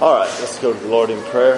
All right, let's go to the Lord in prayer.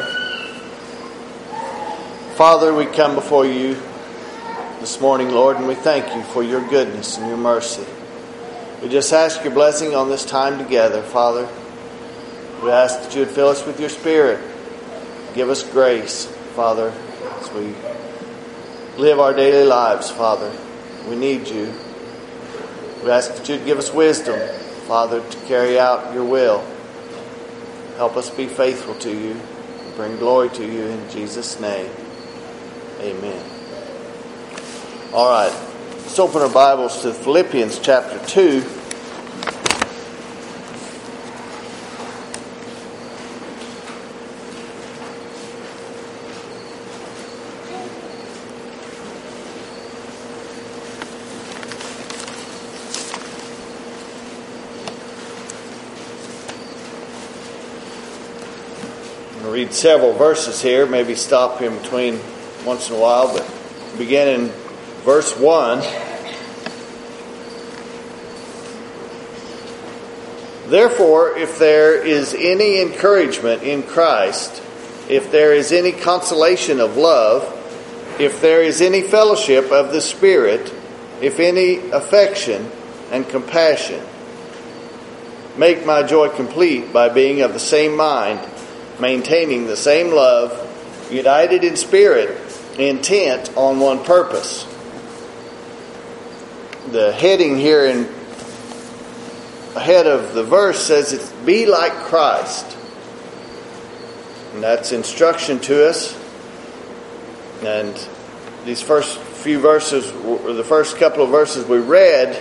Father, we come before you this morning, Lord, and we thank you for your goodness and your mercy. We just ask your blessing on this time together, Father. We ask that you would fill us with your Spirit. Give us grace, Father, as we live our daily lives, Father. We need you. We ask that you'd give us wisdom, Father, to carry out your will. Help us be faithful to you and bring glory to you in Jesus' name. Amen. All right. Let's open our Bibles to Philippians chapter 2. I'm going to read several verses here, maybe stop in between once in a while, but begin in verse 1. Therefore, if there is any encouragement in Christ, if there is any consolation of love, if there is any fellowship of the Spirit, if any affection and compassion, make my joy complete by being of the same mind, maintaining the same love, united in spirit, intent on one purpose. The heading here ahead of the verse says it's be like Christ. And that's instruction to us. And these first few verses, or the first couple of verses we read,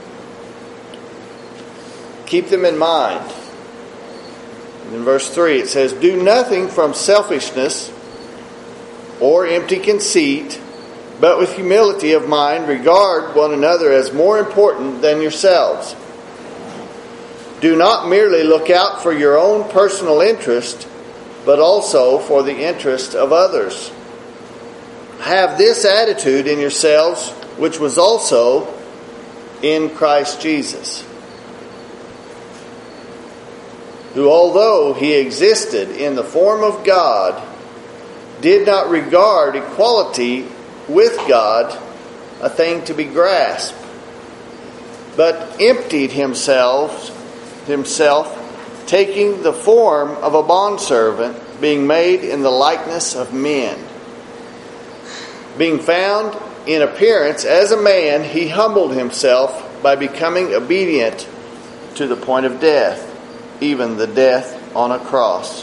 keep them in mind. In verse 3 it says, do nothing from selfishness or empty conceit, but with humility of mind regard one another as more important than yourselves. Do not merely look out for your own personal interest, but also for the interest of others. Have this attitude in yourselves, which was also in Christ Jesus, who, although he existed in the form of God, did not regard equality with God a thing to be grasped, but emptied himself, taking the form of a bondservant, being made in the likeness of men. Being found in appearance as a man, he humbled himself by becoming obedient to the point of death, even the death on a cross.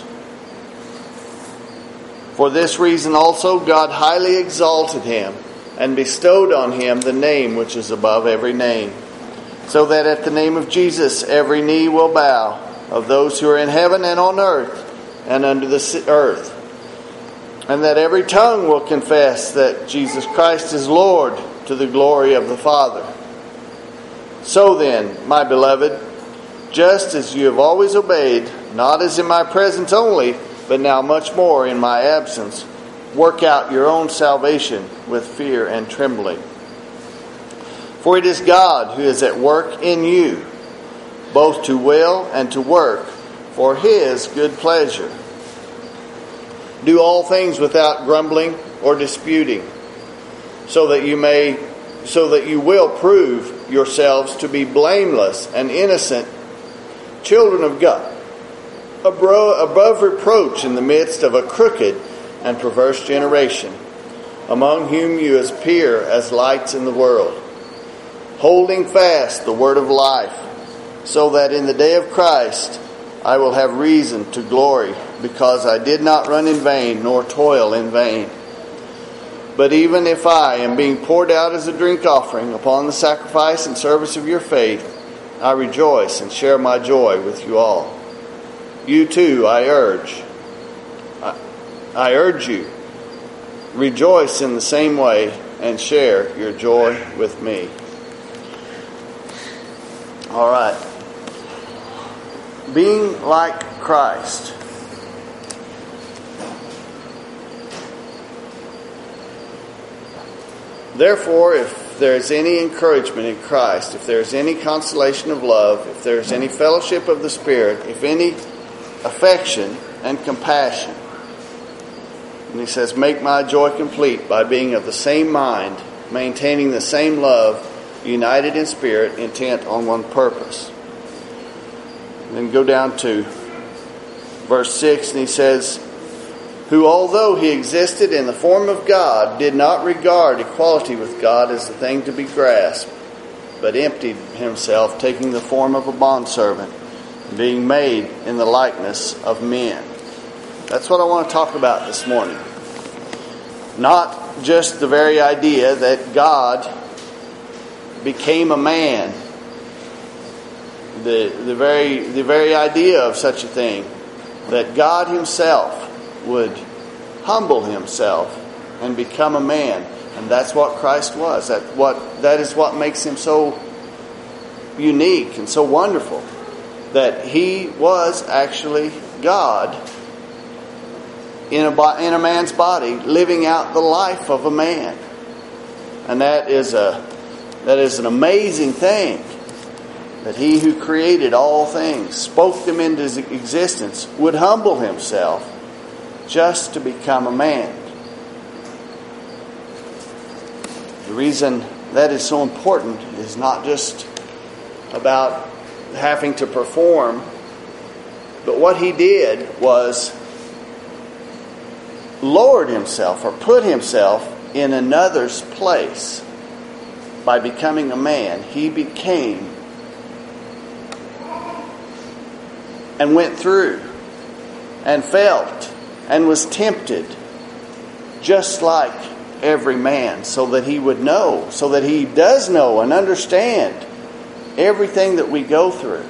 For this reason also God highly exalted him and bestowed on him the name which is above every name, so that at the name of Jesus every knee will bow, of those who are in heaven and on earth and under the earth, and that every tongue will confess that Jesus Christ is Lord, to the glory of the Father. So then, my beloved, just as you have always obeyed, not as in my presence only, but now much more in my absence, work out your own salvation with fear and trembling. For it is God who is at work in you, both to will and to work for his good pleasure. Do all things without grumbling or disputing, so that you will prove yourselves to be blameless and innocent, children of God, above reproach in the midst of a crooked and perverse generation, among whom you appear as lights in the world, holding fast the word of life, so that in the day of Christ I will have reason to glory, because I did not run in vain nor toil in vain. But even if I am being poured out as a drink offering upon the sacrifice and service of your faith, I rejoice and share my joy with you all. You too, I urge you, rejoice in the same way and share your joy with me. All right. Being like Christ. Therefore, if there is any encouragement in Christ, if there is any consolation of love, if there is any fellowship of the Spirit, if any affection, and compassion. And he says, make my joy complete by being of the same mind, maintaining the same love, united in spirit, intent on one purpose. And then go down to verse 6, and he says, who, although he existed in the form of God, did not regard equality with God as a thing to be grasped, but emptied himself, taking the form of a bondservant, being made in the likeness of men. That's what I want to talk about this morning. Not just the very idea that God became a man. The very idea of such a thing, that God himself would humble himself and become a man. And that's what Christ was. That is what makes him so unique and so wonderful. That he was actually God in a man's body, living out the life of a man. And that is an amazing thing. That he who created all things, spoke them into existence, would humble himself just to become a man. The reason that is so important is not just about having to perform, but what he did was lowered himself or put himself in another's place. By becoming a man, he became and went through and felt and was tempted just like every man, so that he would know, so that he does know and understand everything that we go through.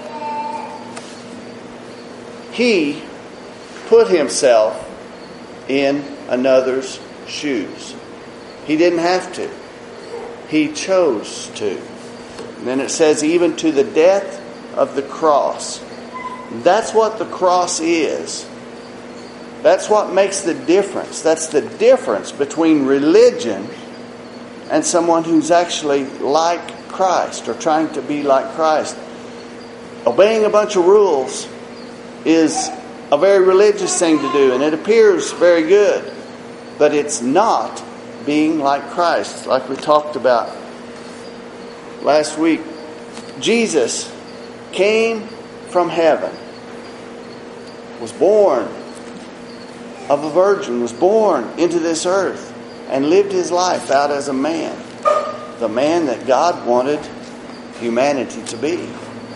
He put himself in another's shoes. He didn't have to. He chose to. And then it says, even to the death of the cross. That's what the cross is. That's what makes the difference. That's the difference between religion and someone who's actually like Christ or trying to be like Christ. Obeying a bunch of rules is a very religious thing to do, and it appears very good, but it's not being like Christ, like we talked about last week. Jesus came from heaven, was born of a virgin, was born into this earth, and lived his life out as a man. The man that God wanted humanity to be.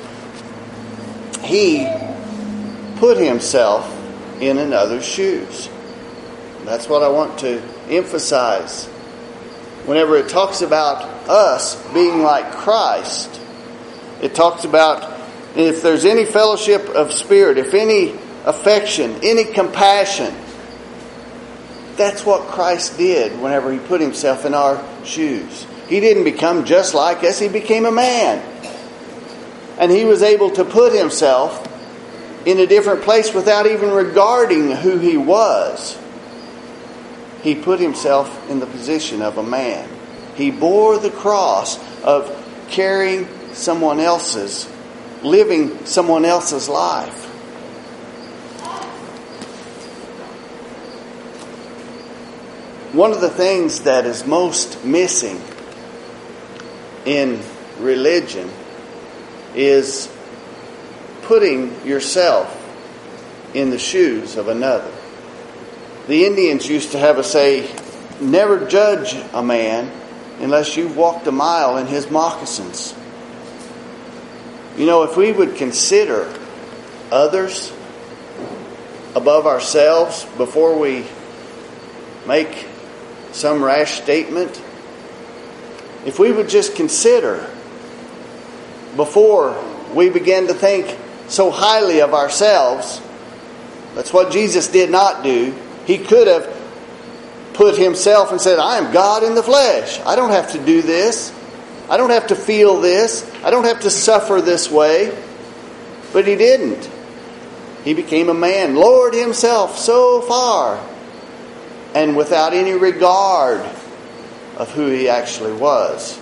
He put himself in another's shoes. That's what I want to emphasize. Whenever it talks about us being like Christ, it talks about if there's any fellowship of spirit, if any affection, any compassion. That's what Christ did whenever he put himself in our shoes. He didn't become just like us, he became a man. And he was able to put himself in a different place without even regarding who he was. He put himself in the position of a man. He bore the cross of carrying someone else's, living someone else's life. One of the things that is most missing in religion is putting yourself in the shoes of another. The Indians used to have a say, never judge a man unless you've walked a mile in his moccasins. You know, if we would consider others above ourselves before we make some rash statement, if we would just consider before we begin to think so highly of ourselves, that's what Jesus did not do. He could have put himself and said, I am God in the flesh. I don't have to do this. I don't have to feel this. I don't have to suffer this way. But he didn't. He became a man, lowered himself so far, and without any regard of who he actually was,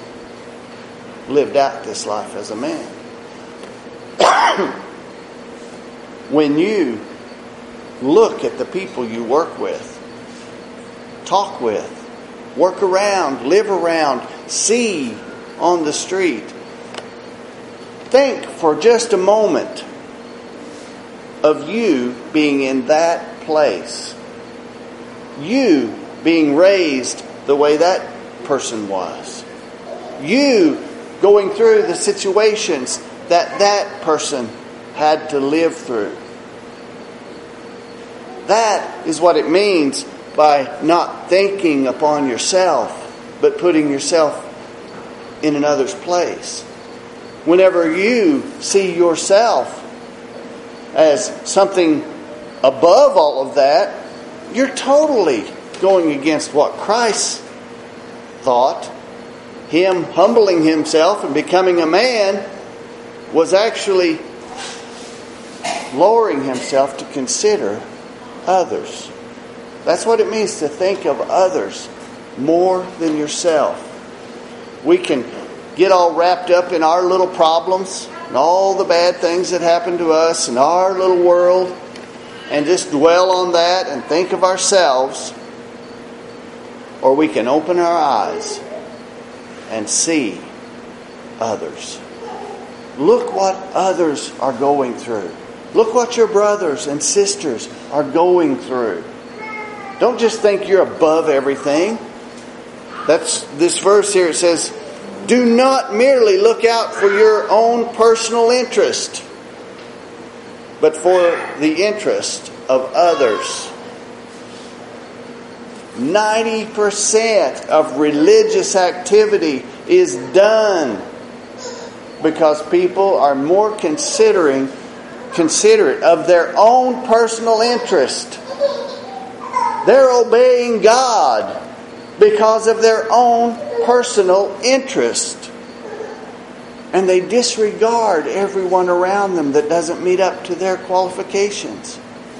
lived out this life as a man. when you look at the people you work with, talk with, work around, live around, see on the street. Think for just a moment of you being in that place. You being raised the way that person was. You going through the situations that person had to live through. That is what it means by not thinking upon yourself, but putting yourself in another's place. Whenever you see yourself as something above all of that, you're totally going against what Christ thought. Him humbling himself and becoming a man was actually lowering himself to consider others. That's what it means to think of others more than yourself. We can get all wrapped up in our little problems and all the bad things that happen to us in our little world and just dwell on that and think of ourselves. Or we can open our eyes and see others. Look what others are going through. Look what your brothers and sisters are going through. Don't just think you're above everything. That's this verse here. It says, do not merely look out for your own personal interest, but for the interest of others. 90% of religious activity is done because people are more considerate of their own personal interest. They're obeying God because of their own personal interest. And they disregard everyone around them that doesn't meet up to their qualifications.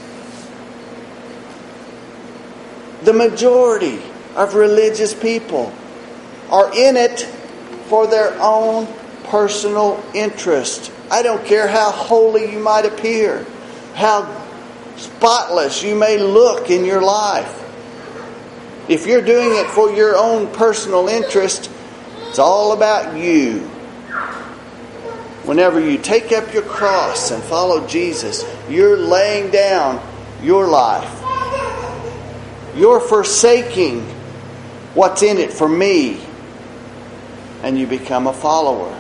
The majority of religious people are in it for their own personal interest. I don't care how holy you might appear, how spotless you may look in your life. If you're doing it for your own personal interest, it's all about you. Whenever you take up your cross and follow Jesus, you're laying down your life. You're forsaking what's in it for me, and you become a follower.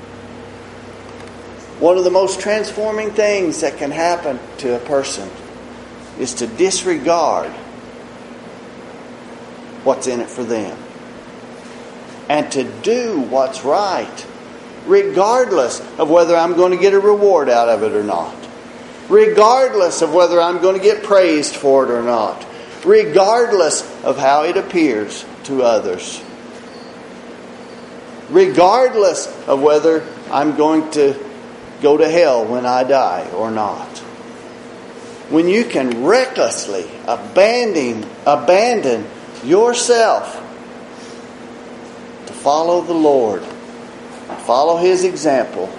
One of the most transforming things that can happen to a person is to disregard what's in it for them and to do what's right, regardless of whether I'm going to get a reward out of it or not, regardless of whether I'm going to get praised for it or not, regardless of how it appears to others, regardless of whether I'm going to go to hell when I die or not. When you can recklessly abandon yourself to follow the Lord and follow His example,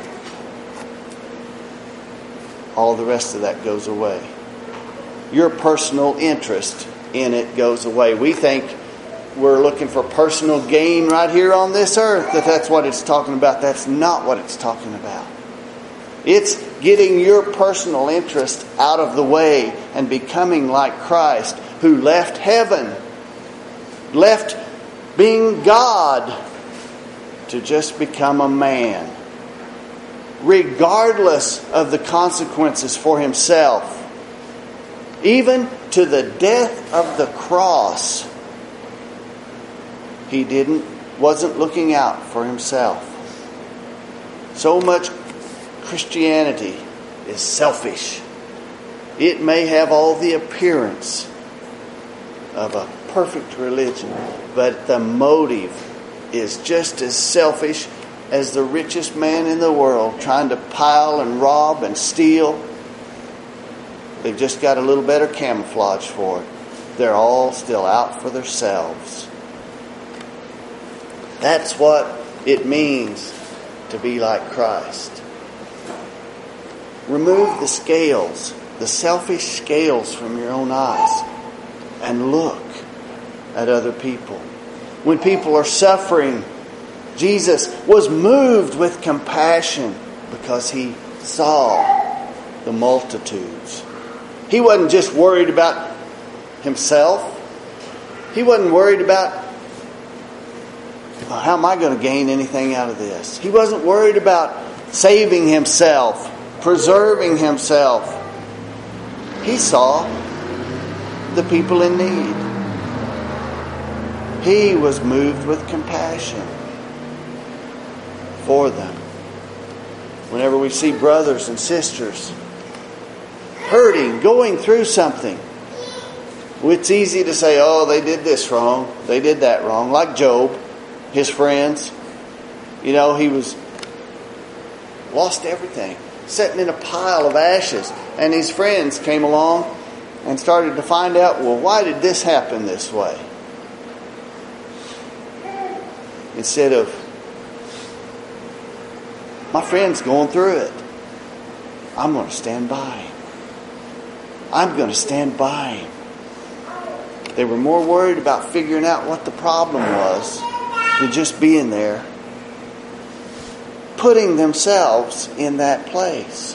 all the rest of that goes away. Your personal interest in it goes away. We think we're looking for personal gain right here on this earth, that's what it's talking about. That's not what it's talking about. It's getting your personal interest out of the way and becoming like Christ, who left heaven, left being God, to just become a man, regardless of the consequences for himself. Even to the death of the cross, he wasn't looking out for himself. So much Christianity is selfish. It may have all the appearance of a perfect religion, but the motive is just as selfish as the richest man in the world trying to pile and rob and steal. They've just got a little better camouflage for it. They're all still out for themselves. That's what it means to be like Christ. Remove the scales the selfish scales from your own eyes and look at other people. When people are suffering, Jesus was moved with compassion because He saw the multitudes. He wasn't just worried about Himself. He wasn't worried about, how am I going to gain anything out of this? He wasn't worried about saving Himself, preserving Himself. He saw the people in need. He was moved with compassion for them. Whenever we see brothers and sisters hurting, going through something, it's easy to say, oh, they did this wrong, they did that wrong. Like Job, his friends, he was lost everything, sitting in a pile of ashes. And his friends came along and started to find out, well, why did this happen this way? Instead of, my friend's going through it, I'm going to stand by him. I'm going to stand by him. They were more worried about figuring out what the problem was than just being there, putting themselves in that place.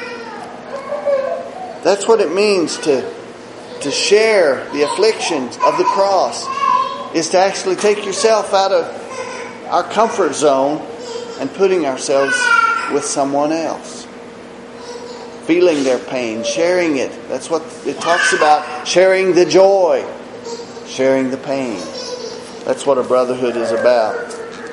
That's what it means to share the afflictions of the cross, is to actually take yourself out of our comfort zone and putting ourselves with someone else. Feeling their pain, sharing it. That's what it talks about. Sharing the joy, sharing the pain. That's what a brotherhood is about.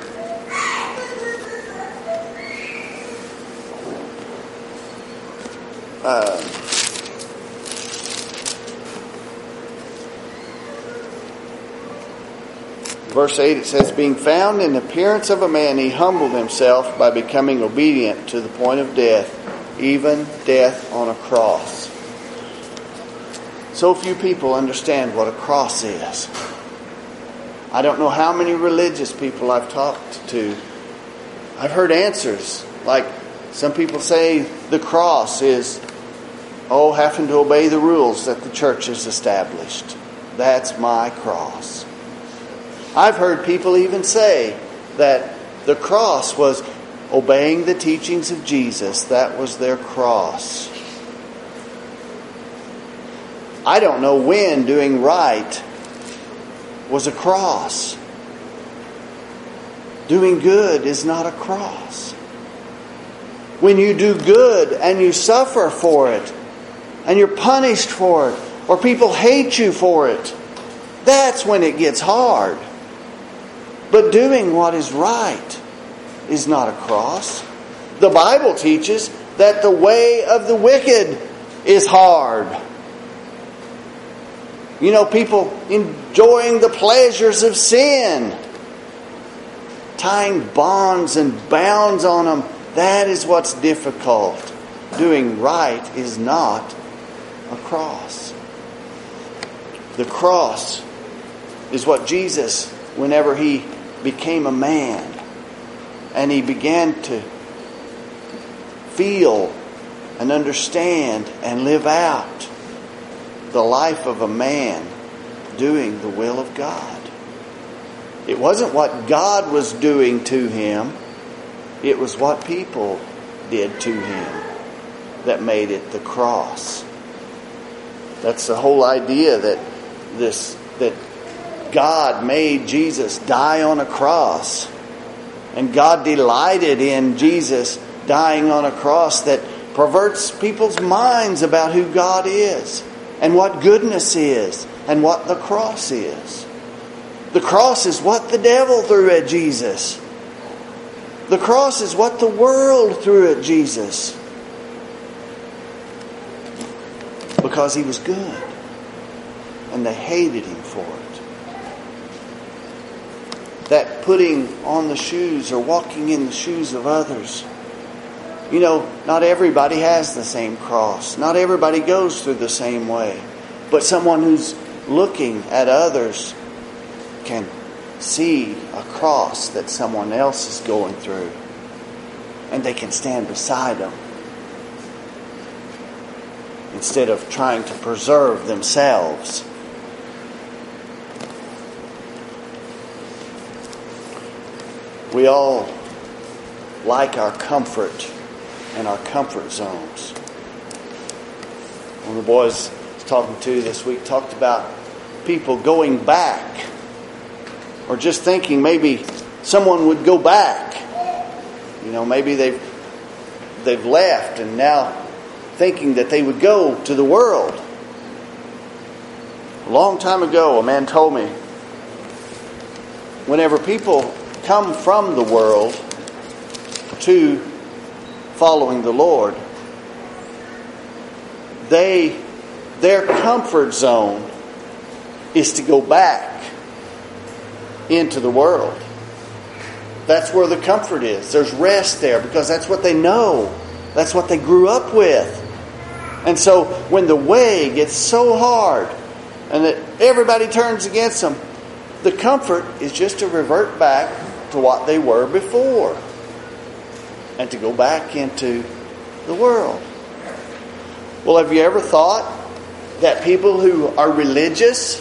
Verse 8, it says, being found in appearance of a man, He humbled Himself by becoming obedient to the point of death, even death on a cross. So few people understand what a cross is. I don't know how many religious people I've talked to. I've heard answers like some people say the cross is, having to obey the rules that the church has established. That's my cross. I've heard people even say that the cross was obeying the teachings of Jesus. That was their cross. I don't know when doing right was a cross. Doing good is not a cross. When you do good and you suffer for it, and you're punished for it, or people hate you for it, that's when it gets hard. But doing what is right is not a cross. The Bible teaches that the way of the wicked is hard. People enjoying the pleasures of sin, tying bonds and bounds on them, that is what's difficult. Doing right is not a cross. The cross is what Jesus, whenever He became a man and He began to feel and understand and live out the life of a man doing the will of God. It wasn't what God was doing to Him, it was what people did to Him that made it the cross. That's the whole idea that God made Jesus die on a cross. And God delighted in Jesus dying on a cross, that perverts people's minds about who God is and what goodness is and what the cross is. The cross is what the devil threw at Jesus. The cross is what the world threw at Jesus. Because He was good. And they hated Him for it. That putting on the shoes or walking in the shoes of others. Not everybody has the same cross. Not everybody goes through the same way. But someone who's looking at others can see a cross that someone else is going through. And they can stand beside them instead of trying to preserve themselves. We all like our comfort and our comfort zones. One of the boys I was talking to this week talked about people going back, or just thinking maybe someone would go back. You know, maybe they've left and now thinking that they would go to the world. A long time ago, a man told me, whenever people come from the world to following the Lord, their comfort zone is to go back into the world. That's where the comfort is. There's rest there because that's what they know. That's what they grew up with. And so when the way gets so hard and that everybody turns against them, the comfort is just to revert back to what they were before and to go back into the world. Well, have you ever thought that people who are religious,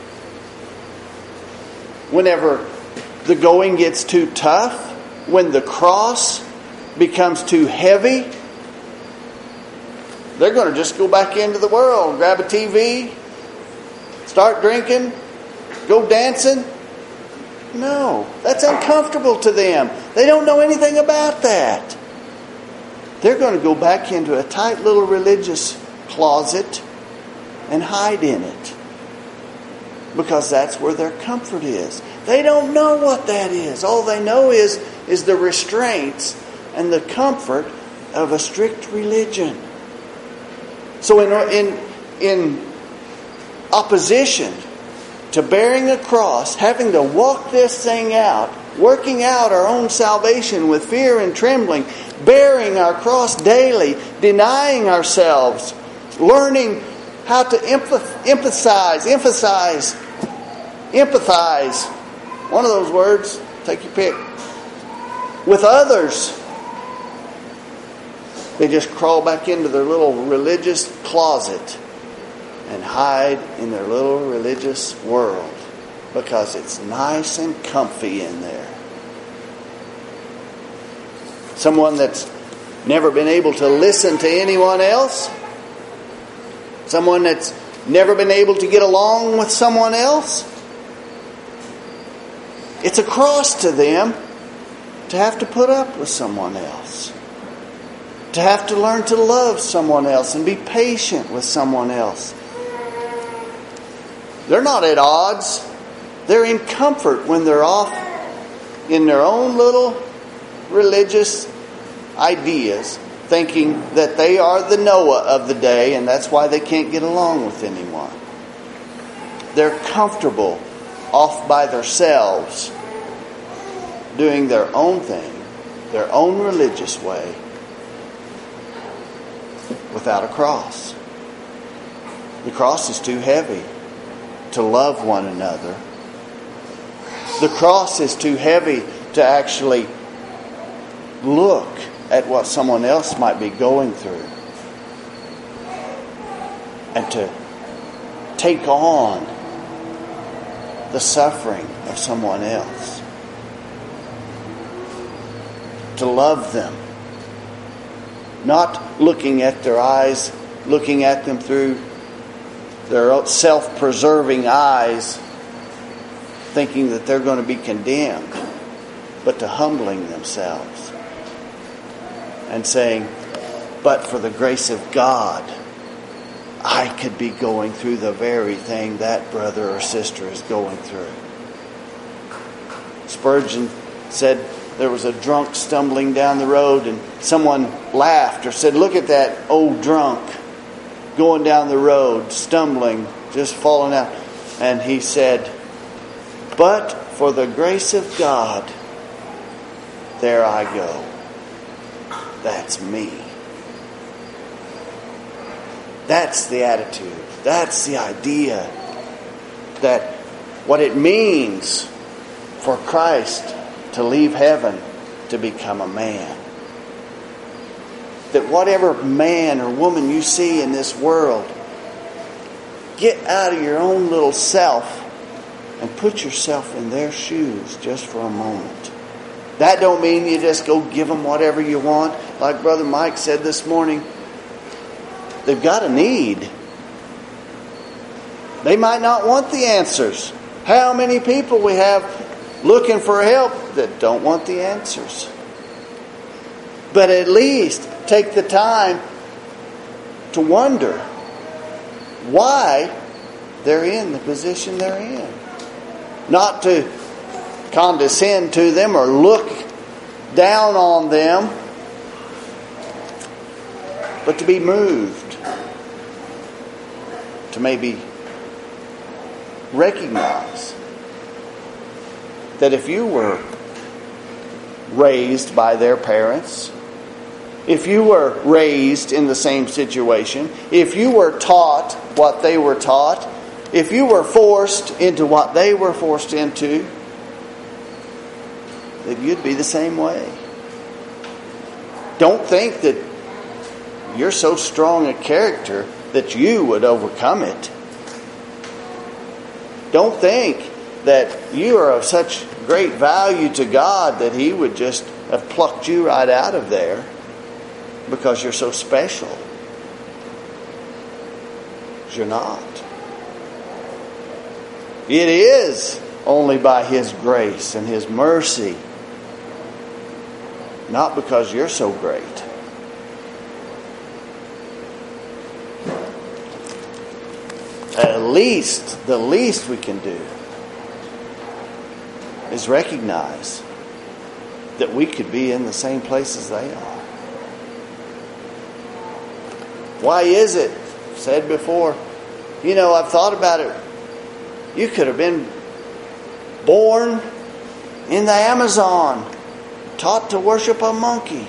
whenever the going gets too tough, when the cross becomes too heavy, they're going to just go back into the world, grab a TV, start drinking, go dancing? No, that's uncomfortable to them. They don't know anything about that. They're going to go back into a tight little religious closet and hide in it, because that's where their comfort is. They don't know what that is. All they know is the restraints and the comfort of a strict religion. So in opposition to bearing a cross, having to walk this thing out, working out our own salvation with fear and trembling, bearing our cross daily, denying ourselves, learning how to empathize, one of those words, take your pick, with others. They just crawl back into their little religious closet and hide in their little religious world because it's nice and comfy in there. Someone that's never been able to listen to anyone else, someone that's never been able to get along with someone else, it's a cross to them to have to put up with someone else, to have to learn to love someone else and be patient with someone else. They're not at odds. They're in comfort when they're off in their own little religious ideas, thinking that they are the Noah of the day and that's why they can't get along with anyone. They're comfortable off by themselves, doing their own thing, their own religious way, without a cross. The cross is too heavy to love one another. The cross is too heavy to actually look at what someone else might be going through and to take on the suffering of someone else, to love them, not looking at their eyes, looking at them through their self-preserving eyes, thinking that they're going to be condemned, but to humbling themselves and saying, but for the grace of God, I could be going through the very thing that brother or sister is going through. Spurgeon said there was a drunk stumbling down the road and someone laughed or said, look at that old drunk going down the road, stumbling, just falling out. And he said, but for the grace of God, there I go. That's me. That's the attitude. That's the idea that what it means for Christ to leave heaven to become a man. that whatever man or woman you see in this world, get out of your own little self and put yourself in their shoes just for a moment. That don't mean you just go give them whatever you want. Like Brother Mike said this morning, they've got a need. They might not want the answers. How many people we have looking for help that don't want the answers? But at least take the time to wonder why they're in the position they're in. Not to condescend to them or look down on them, but to be moved, to maybe recognize that if you were raised by their parents, if you were raised in the same situation, if you were taught what they were taught, if you were forced into what they were forced into, that you'd be the same way. Don't think that you're so strong a character that you would overcome it. Don't think that you are of such great value to God that He would just have plucked you right out of there because you're so special. You're not. It is only by His grace and His mercy, not because you're so great. At least, the least we can do is recognize that we could be in the same place as they are. Why is it? Said before, I've thought about it. You could have been born in the Amazon, taught to worship a monkey.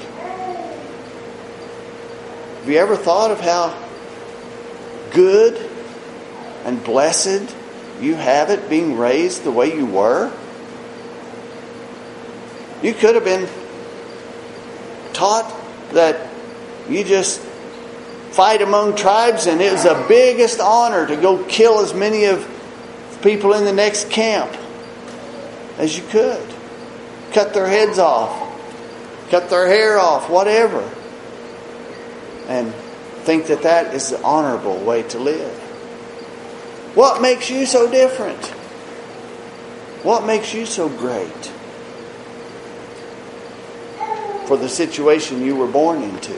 Have you ever thought of how good and blessed you have it being raised the way you were? You could have been taught that you just fight among tribes and it was the biggest honor to go kill as many of the people in the next camp as you could. Cut their heads off. Cut their hair off. Whatever. And think that that is the honorable way to live. What makes you so different? What makes you so great for the situation you were born into?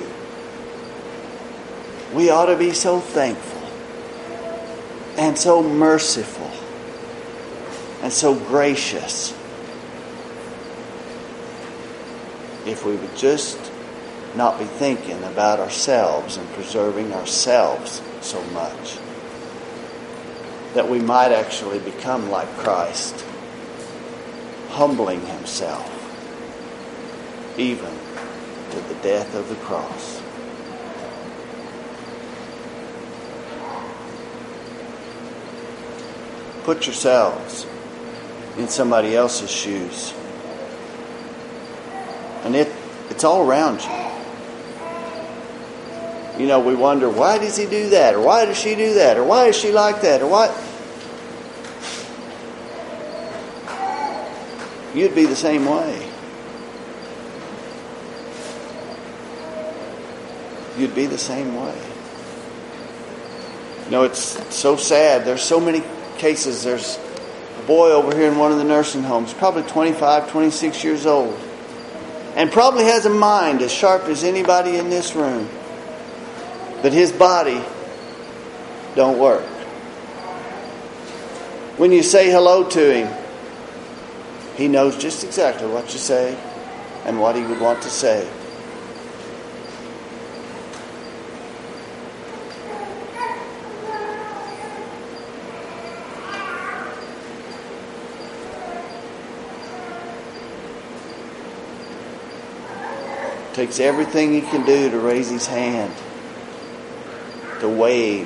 We ought to be so thankful and so merciful and so gracious if we would just not be thinking about ourselves and preserving ourselves so much, that we might actually become like Christ, humbling Himself even to the death of the cross. Put yourselves in somebody else's shoes. And it's all around you. We wonder, why does he do that? Or why does she do that? Or why is she like that? Or what? You'd be the same way. You'd be the same way. It's so sad. There's so many cases. There's a boy over here in one of the nursing homes, probably 25, 26 years old, and probably has a mind as sharp as anybody in this room. But his body don't work. When you say hello to him, he knows just exactly what you say and what he would want to say. Takes everything he can do to raise his hand, to wave.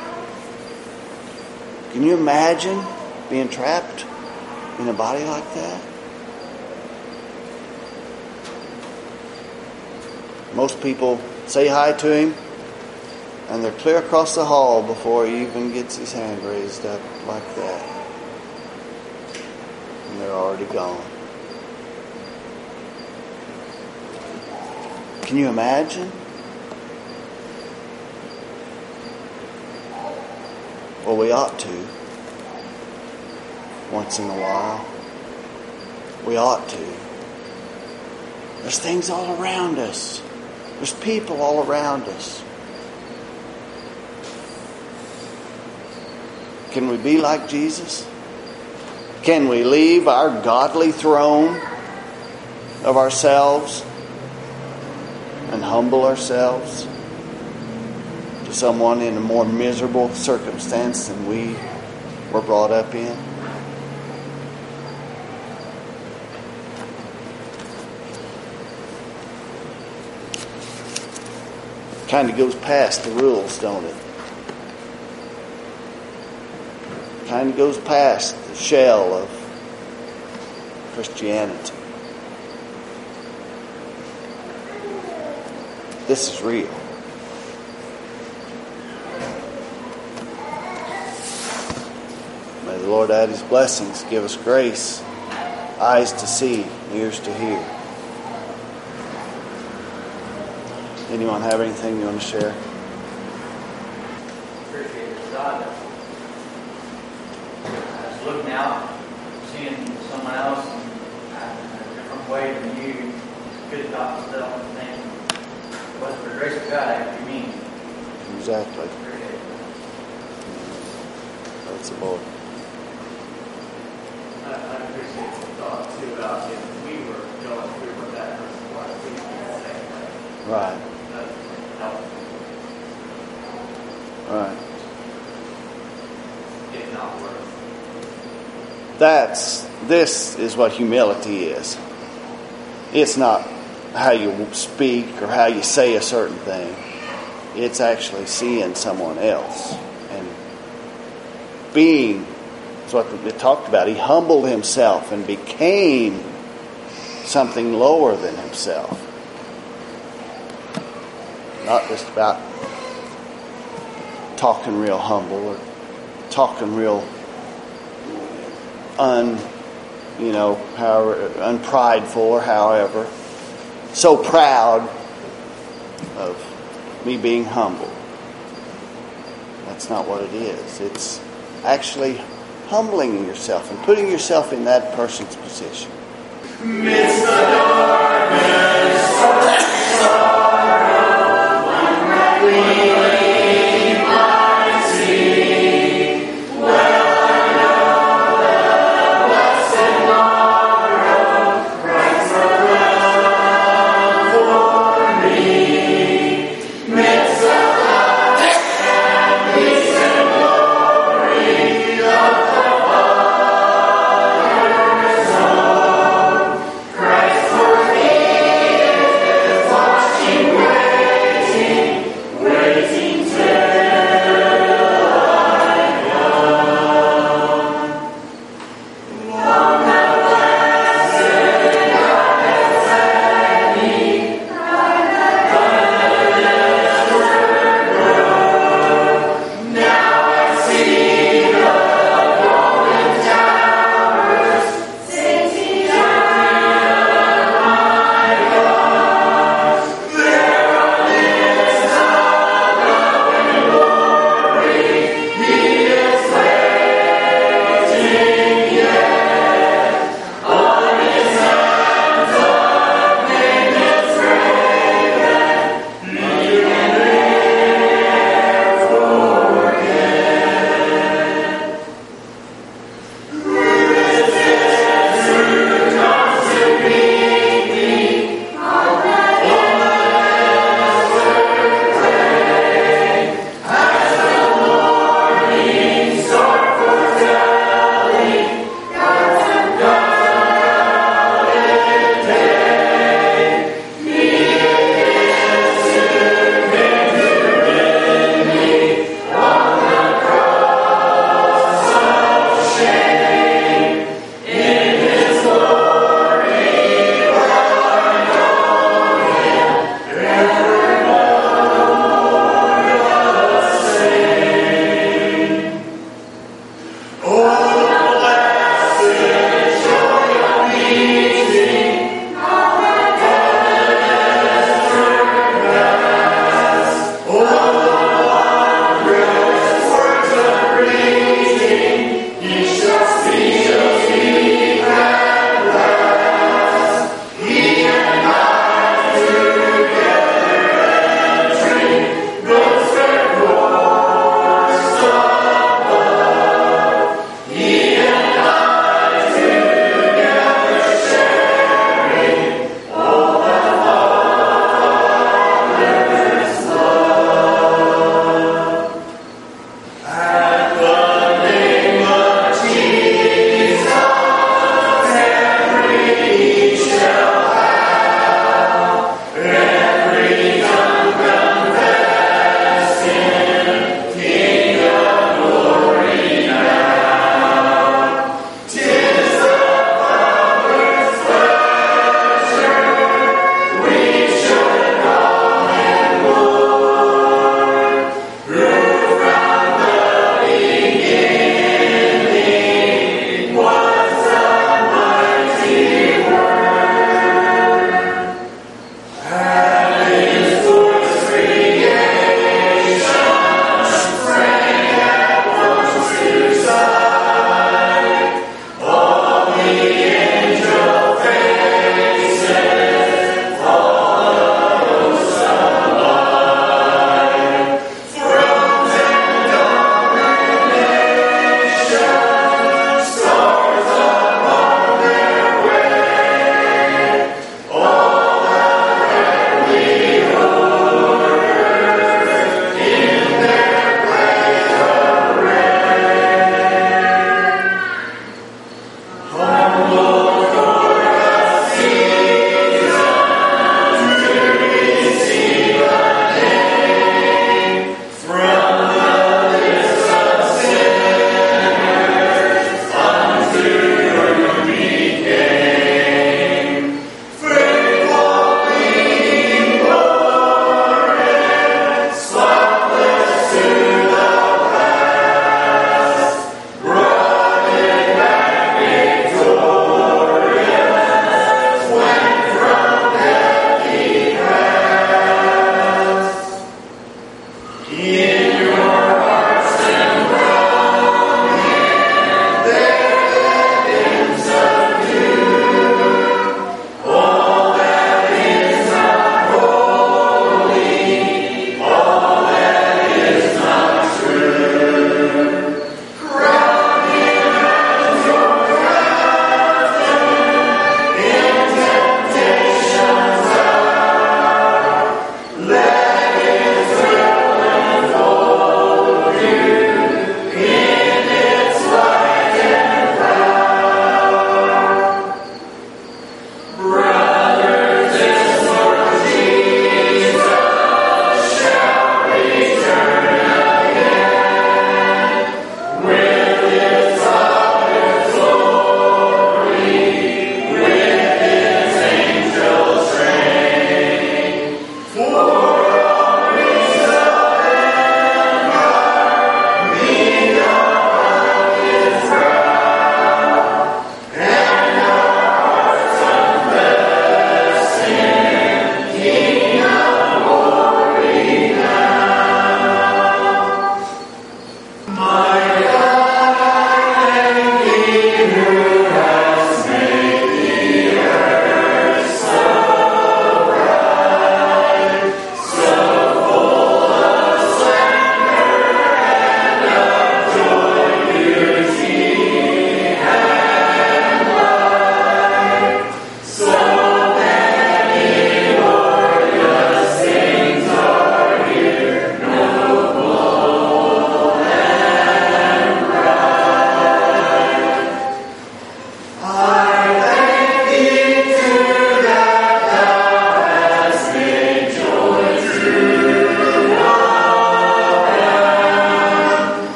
Can you imagine being trapped in a body like that? Most people say hi to him, and they're clear across the hall before he even gets his hand raised up like that. And they're already gone. Can you imagine? Well, we ought to. Once in a while. We ought to. There's things all around us. There's people all around us. Can we be like Jesus? Can we leave our godly throne of ourselves and humble ourselves to someone in a more miserable circumstance than we were brought up in? Kind of goes past the rules, don't it? Kind of goes past the shell of Christianity. This is real. May the Lord add His blessings, give us grace, eyes to see, ears to hear. Anyone have anything you want to share? Appreciate it, God. I was looking out, seeing someone else in a different way than you. Could have thought myself and think, what's the grace of God actually mean? Exactly. Appreciate it. That's the Lord. I appreciate the thought too about if we were going through what that person was, we would be the same way. Right. Right. If not worse. This is what humility is. It's not how you speak or how you say a certain thing. It's actually seeing someone else and being. That's what we talked about. He humbled himself and became something lower than himself. Not just about talking real humble or talking real unprideful or however. So proud of me being humble. That's not what it is. It's actually humbling yourself and putting yourself in that person's position.